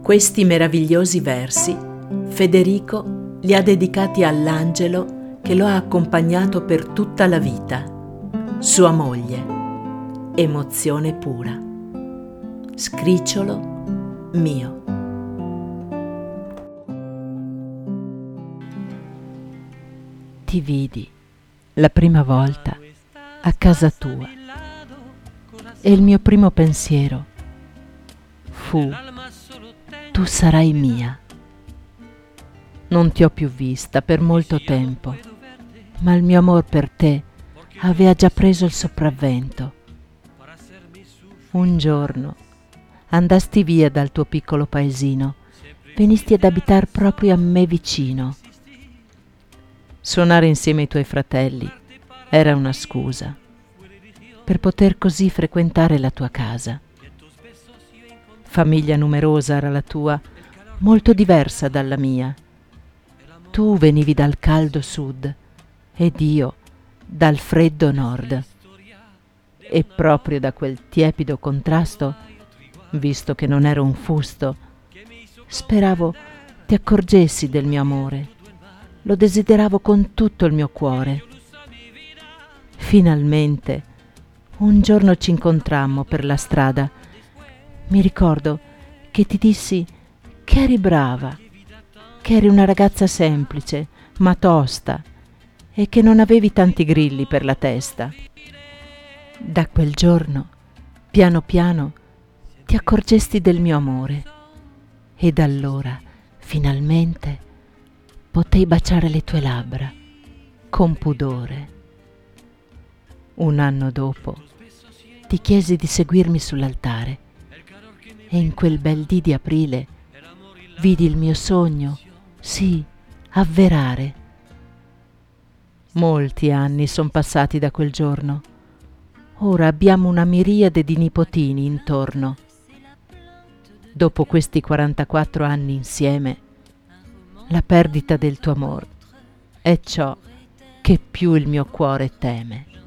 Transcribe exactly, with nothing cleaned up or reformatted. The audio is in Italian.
Questi meravigliosi versi Federico li ha dedicati all'angelo che lo ha accompagnato per tutta la vita, sua moglie. Emozione pura. Scricciolo mio. Ti vidi la prima volta a casa tua e il mio primo pensiero fu: tu sarai mia. Non ti ho più vista per molto tempo, ma il mio amor per te aveva già preso il sopravvento. Un giorno andasti via dal tuo piccolo paesino, venisti ad abitar proprio a me vicino. Suonare insieme ai tuoi fratelli era una scusa per poter così frequentare la tua casa. Famiglia numerosa era la tua, molto diversa dalla mia. Tu venivi dal caldo sud ed io dal freddo nord. E proprio da quel tiepido contrasto, visto che non ero un fusto, speravo ti accorgessi del mio amore. Lo desideravo con tutto il mio cuore. Finalmente, un giorno ci incontrammo per la strada. Mi ricordo che ti dissi che eri brava, che eri una ragazza semplice, ma tosta, e che non avevi tanti grilli per la testa. Da quel giorno, piano piano, ti accorgesti del mio amore, ed allora, finalmente, potei baciare le tue labbra, con pudore. Un anno dopo, ti chiesi di seguirmi sull'altare, e in quel bel dì di aprile vidi il mio sogno, sì, avverare. Molti anni son passati da quel giorno. Ora abbiamo una miriade di nipotini intorno. Dopo questi quarantaquattro anni insieme, la perdita del tuo amor è ciò che più il mio cuore teme.